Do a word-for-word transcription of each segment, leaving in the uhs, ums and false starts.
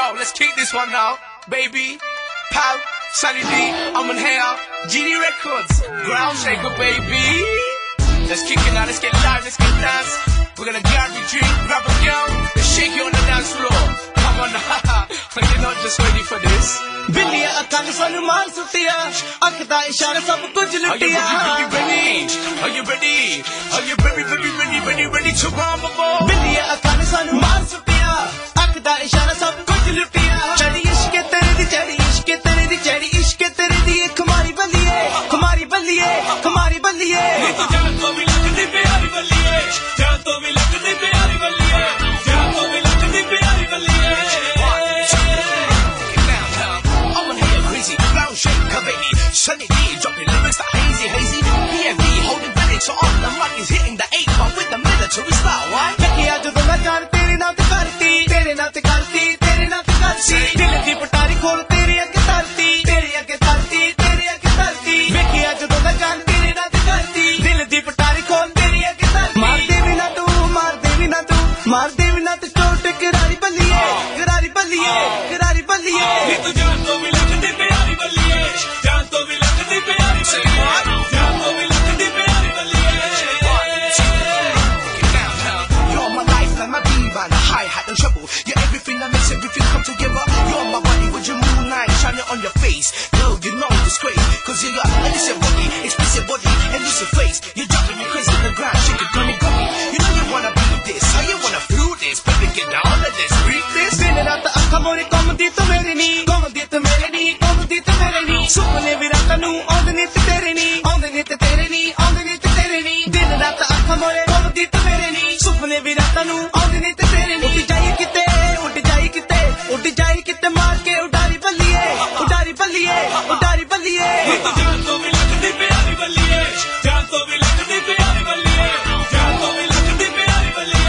Yo, let's kick this one now, baby. Pal, Sunny D, I'm on here. G D Records, Ground Shaker, baby. Let's kick it now, let's get live, let's get dance. We're gonna grab your drink, grab a girl, and shake you on the dance floor. Come on, haha, you're not just ready for this. बिल्लिया अखां ने सानू मार सुटिया अख दा इशारा सब कुछ लुटिया Are you ready? Are you ready? Are you ready? Are you ready? Ready, ready, ready to rumble? बिल्लिया अखां ने सानू मार सुटिया अख दा इशारा सब कुछ लुटिया चढ़ी इश्क तेरे दी चढ़ी इश्क तेरे दी चढ़ी इश्क तेरे दी कुमारी बल्लिए कुमारी बल्लिए कुमारी बल्लिए नी तो जान तो भी लगदी प्यारी बल्लिए जान तो भी लगदी प्यारी बल्लिए जान तो भी लगदी प्यारी बल्लिए Ground shaker, baby. Sunny D, dropping lyrics that hazy, hazy. P M V holding valid, so all the money's hitting the eight bar with the military style. Why? लकिया जो मैं जान तेरे नाल ते करती तेरे नाल ते करती तेरे नाल ते करती दिल दी पटारी खोल तेरे अगे धरती तेरे अगे धरती तेरे अगे धरती लकिया जो मैं जान तेरे नाल ते करती दिल दी पटारी खोल तेरे अगे धरती मार दे भी ना तू मार दे भी ना तू मार दे भी ना तू चोट करारी बल्लिए करारी बल्लिए करारी बल्लिए नी तो जान तो भी लगदी प्यारी बल्लिए जान तो भी लगदी प्यारी बल्लिए जान तो भी लगदी प्यारी बल्लिए You're my life, like my beat, man. The hi-hat and treble. You're everything that makes everything come together. You're my body with your moonlight shining on your face. Girl, you know it's great. Cause you got innocent body, explicit body, and this your face. You're dropping me crazy on the ground, shaking, gummy, gummy. You know you wanna be this. How you wanna feel this? Baby, get down to this, breathe this. दिन रात अखा मोरी घुमदी तू मेरी नी घुमदी तू मेरी नी घुमदी तू मेरी नी सुपने भी रात नू आउंदे नी ते तेरे नी आउंदे नी ते तेरे नी आउंदे नी ते तेरे नी दिन रात अखा मोरी घुमदी तू मेरी नी सुपने भी रात नू आउंदे नी ते तेरे नी उड़ जाई किते उड़ जाई किते उड़ जाई किते मार के उडारी बल्लिए उडारी बल्लिए उडारी बल्लिए नी तो जान तो भी लगदी प्यारी बल्लिए जान तो भी लगदी प्यारी बल्लिए जान तो भी लगदी प्यारी बल्लिए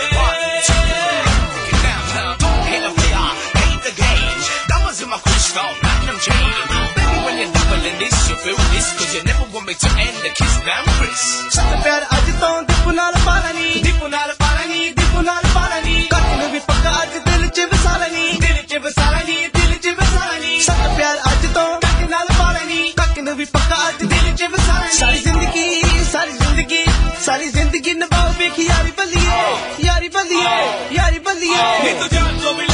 My crystal platinum chain. Baby, when you're doubling this, you feel this. Cause you never want me to end the kiss down, Chris. सत प्यार अज तो दीपू नाल पालनी दीपू नाल पालनी दीपू नाल पालनी कटन भी पक्का अज दिल च वसालनी दिल च वसालनी दिल च वसालनी सत प्यार अज तो कट नाल पालनी कटन भी पक्का अज दिल च वसालनी सारी जिंदगी सारी जिंदगी सारी जिंदगी निभाओ बेखी यारी बल्लिए यारी बल्लिए यारी बल्लिए नी तो जान तो भी